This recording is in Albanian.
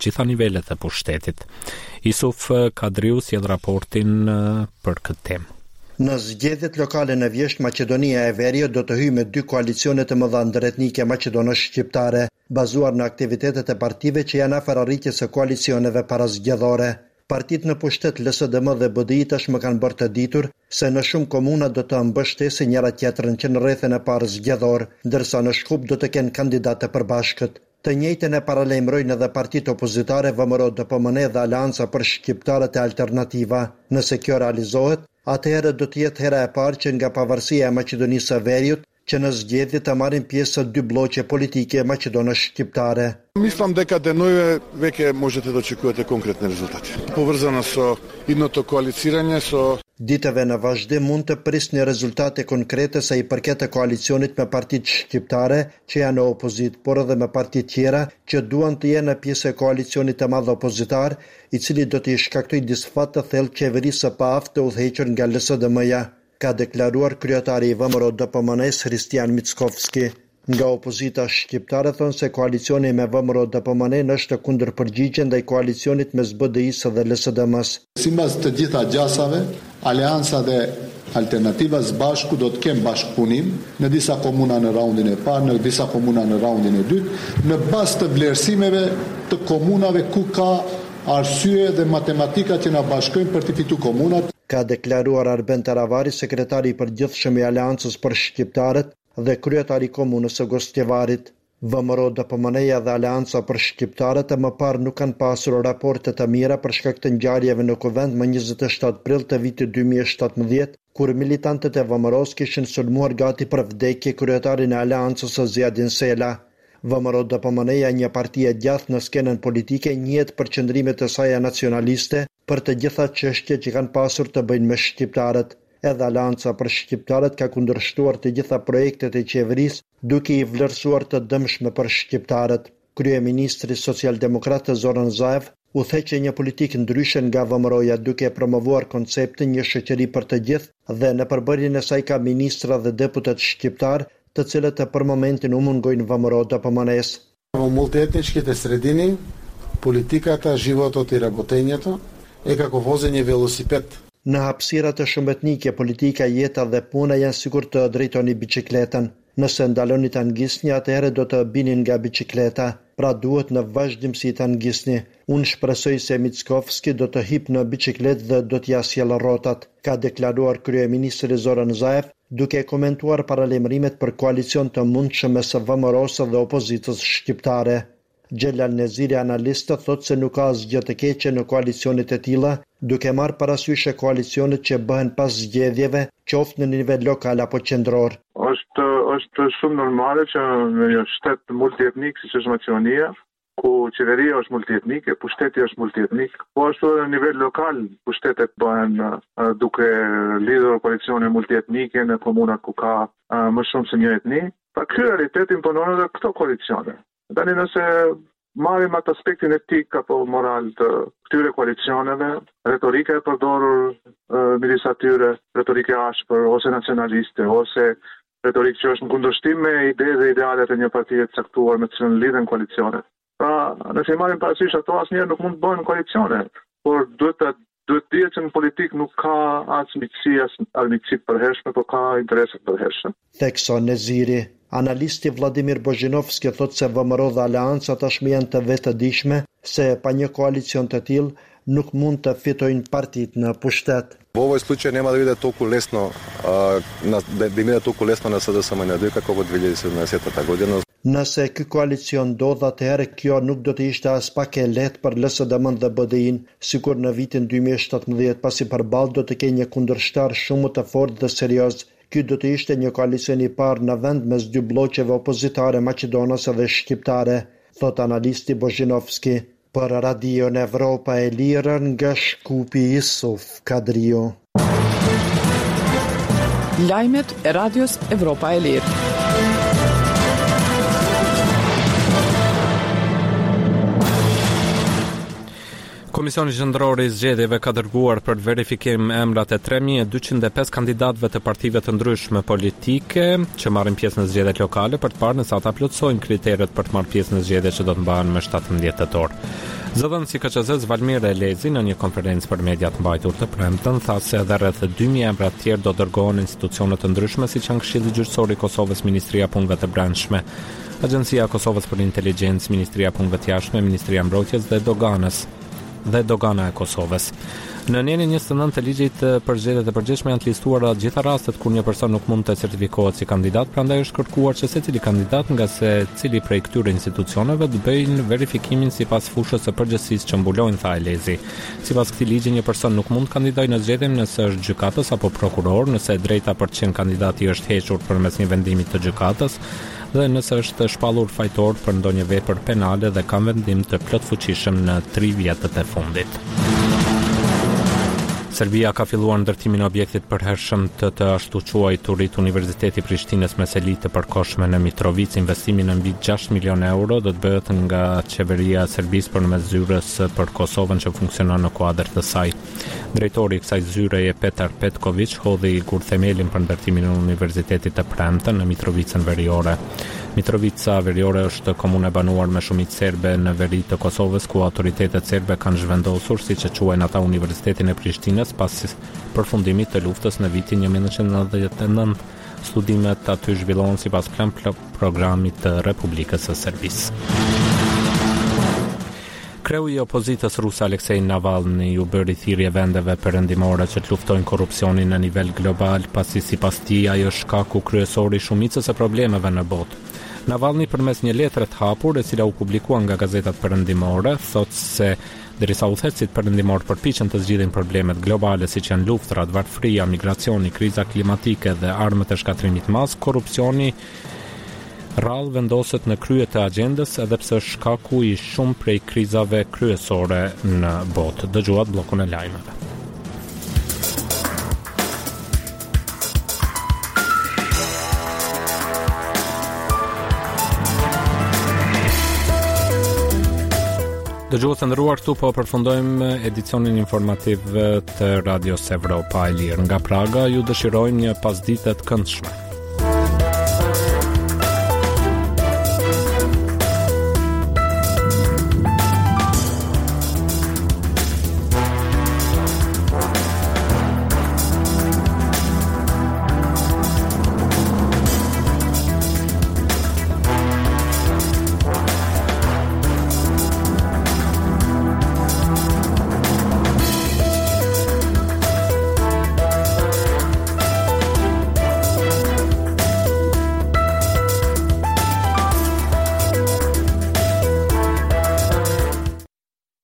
gjitha nivelet e pushtetit. Isuf Kadriu sjell raportin për këtë temë. Në zgjedhjet lokale në Vjesht, Maqedonia e Veriut do të hyjë me 2 koalicione të mëdha ndëretnike maqedono-shqiptare, bazuar në aktivitetet e partive që janë afër arritjes së koalicioneve parazgjedhore. Partitë në pushtet LSDM dhe BDI tashmë kanë bërë të ditur se në shumë komuna do të mbështesin njëra tjetrën që në rrethin e parë zgjedhor, ndërsa në Shkup do të kenë kandidatë të përbashkët. Të njëjtën e paralajmërojnë edhe partitë opozitare VMRO, DPMN dhe Aleanca për Shqiptarët e Alternativa. Nëse kjo realizohet, atëherë do të jetë hera e parë që nga pavarësia e Maqedonisë së Veriut që në zgjedhje të marrin pjesë 2 bloqe politike maqedono-shqiptare. Mislim дека денове веќе можете да очекувате конкретни резултати. Поврзано со идното коалицирање со Ditëve në vazhdim mund të prisni rezultate konkrete sa i përket koalicionit me partitë shqiptare që janë në opozit, por edhe me partitë tjera që duan të jenë pjesë e koalicionit të madh opozitar, i cili do të shkaktojë disfat të thellë qeverisë së paaftë të udhëhequr nga LSDM-ja, ka deklaruar kryetari i VMRO DPMN-s Hristian Mickovski. Nga opozita shqiptare thonë se koalicioni me VMRO DPMN është kundër përgjigje ndaj koalicionit mes BDI-s dhe LSDM-s. Sipas të gjitha gjasave, Aleanca dhe Alternativa së bashku do të kenë bashkëpunim në disa komuna në raundin e parë, në disa komuna në raundin e dytë, në bazë të vlerësimeve të komunave ku ka arsye dhe matematika që na bashkojnë për të fituar komunat. Ka deklaruar Arben Taravari, sekretari i përgjithshëm i Aleancës për Shqiptarët dhe kryetari i komunës së Gostjevarit. VMRO DPMN-ja dhe Aleanca për Shqiptarët e më parë nuk kanë pasur raporte të mira për shkak të ngjarjeve në Kuvend më 27 prill të vitit 2017, kur militantët e VMRO-s kishin sulmuar gati për vdekje kryetarin e Aleancës Ziadin Sela. VMRO DPMN-ja, një parti e djathtë në skenën politike, njihet për qëndrimet e saj nacionaliste për të gjitha çështjet që kanë pasur të bëjnë me shqiptarët. Edhe Aleanca për Shqiptarët ka kundërshtuar të gjitha projektet e qeverisë, duke i vlerësuar të dëmshme për shqiptarët. Kryeministri socialdemokrat Zoran Zaev udhëheqë një politikë ndryshe nga VMRO-ja, duke promovuar konceptin një shoqëri për të gjithë dhe në përbërjen e saj ka ministra dhe deputet shqiptar, të cilët për momentin u mungojnë VMRO DPMN-s. Во мултиетничките средини политиката, животот и работењето е како возење велосипед. Në hapësira të shumëetnike, politika, jeta dhe puna janë sikur të drejtoni biçikletën. Nëse ndaloni ta ngisni, atëherë do të bini nga biçikleta, pra duhet në vazhdimsi ta ngisni. Unë shpresoj se Mickovski do të hip në biçikletë dhe do t'ja sjellë rrotat, ka deklaruar kryeministri Zoran Zaev, duke komentuar paralajmërimet për koalicion të mundshëm mes VMRO-s dhe opozitës shqiptare. Xhelal Neziri, analist, thotë se nuk ka asgjë të keqe në koalicionet e tilla, duke marrë parasysh koalicionet që bëhen pas zgjedhjeve, qoftë në nivel lokal apo qendror. Është shumë normale që në një shtet multietnik siç është Maqedonia, ku qeveria është multietnike, pushteti është multietnik, po ashtu në nivel lokal pushtetet bëhen duke lidhur koalicione multietnike në komunat ku ka më shumë se një etni. Pa ky realitet imponon edhe këto koalicione. Tani nëse marrim atë aspektin etik apo moral të këtyre koalicioneve, retorika e përdorur midis atyre, retorike ashpër ose nacionaliste, ose retorikë që është në kundërshtim me ide dhe idealet e një partie të caktuar me të cilën lidhen koalicionet. Pra, nëse marrim parasysh ato, asnjëherë nuk mund të bëhen koalicione, por duhet të dihet që në politik nuk ka as miqësi, as armiqësi të përhershme, por ka interese të përhershme. Thekso Neziri. Analisti Vladimir Bozhinovski thotë se VMRO dhe Aleanca tashmë janë të vetëdijshme se pa një koalicion të tillë nuk mund të fitojnë partitë në pushtet. Во овој случај нема да биде толку лесно да биде толку лесно на СДСМ2 како во 2017 година. Nëse ky koalicion ndodh, atëherë kjo nuk do të ishte as pak e lehtë për LSDM dhe BDI-n, sikur në vitin 2017, pasi përballë do të kenë një kundërshtar shumë të fortë dhe serioz. Ky do të ishte një koalicion i parë në vend mes 2 bloqeve opozitare maqedonase dhe shqiptare, thot analisti Bozhinovski. Për Radion Evropa e Lirë nga Shkupi, Isuf Kadriu. Lajmet e Radios Evropa e Lirë. Komisioni Qendror i Zgjedhjeve ka dërguar për verifikim emrat e 3205 kandidatëve të partive të ndryshme politike që marrin pjesë në zgjedhjet lokale për të parë nëse ata plotësojnë kriteret për të marrë pjesë në zgjedhjet që do të mbahen më 17 tetor. Zëdhënësi i KQZ-s Valmir Elezi në një konferencë për media të mbajtur të premten tha se edhe rreth 2000 emra të tjerë do dërgohen në institucione të ndryshme siç janë Këshilli Gjyqësor i Kosovës, Ministria e Punëve të Brendshme, Agjencia e Kosovës për Inteligjencë, Ministria e Punëve të Jashtme, Ministria e Mbrojtjes dhe Dogana e Kosovës. Në anënin 29 të ligjit për zgjedhjet e përgjithshme janë të listuara gjitha rastet kur një person nuk mund të certifikohet si kandidat, prandaj është kërkuar që secili kandidat nga secili prej këtyre institucioneve të bëjnë verifikimin sipas fushës së përgjegjësisë që mbulojnë, tha Elezi. Sipas këtij ligji një person nuk mund të kandidojë në zgjedhje nëse është gjykatës apo prokuror, nëse e drejta për të qenë kandidat i është hequr përmes një vendimi të gjykatës, dhe nëse është shpallur fajtor për ndonjë vepër penale dhe ka vendim të plotfuqishëm në 3 vjetët e fundit. Serbia ka filluar ndërtimin e objektit përhershëm të ashtu quajturit Universiteti Prishtinës me seli të përkohshme në Mitrovic. Investimi në mbi 6 milion euro do të bëhet nga qeveria e Serbisë përmes zyrës për Kosovën që funksionon në kuadër të saj. Drejtori i kësaj zyreje Petar Petković hodhi kur themelin për ndërtimin e Universitetit të premten në Mitrovicën Veriore. Mitrovica Veriore është komunë e banuar me shumicë serbe në veri të Kosovës, ku autoritetet serbe kanë zhvendosur, siç e quajnë ata, Universitetin e Prishtinës pas përfundimit të luftës në vitin 1999. Studimet aty zhvillohen sipas plan programit të Republikës së Serbisë. Kreu i opozitës ruse Aleksej Navalny u bëri thirrje vendeve perëndimore që të luftojnë korrupsionin në nivel global, pasi sipas tij ai është shkaku kryesor i shumicës së problemeve në botë. Navalny përmes një letre të hapur e cila u publikua nga gazetat perëndimore thotë se derisa udhëheqësit perëndimor përpiqen të zgjidhin problemet globale siç janë luftrat, varfëria, migracioni, kriza klimatike dhe armët e shkatrimit mas, korrupsioni rrallë vendoset në krye të agjendës edhe pse është shkaku i shumë prej krizave kryesore në botë. Dëgjuat bllokun e lajmeve. Dëgjues të nderuar, këtu po përfundojmë edicionin informativ të Radios Evropa e Lirë. Nga Praga ju dëshirojmë një pasditë të këndshme.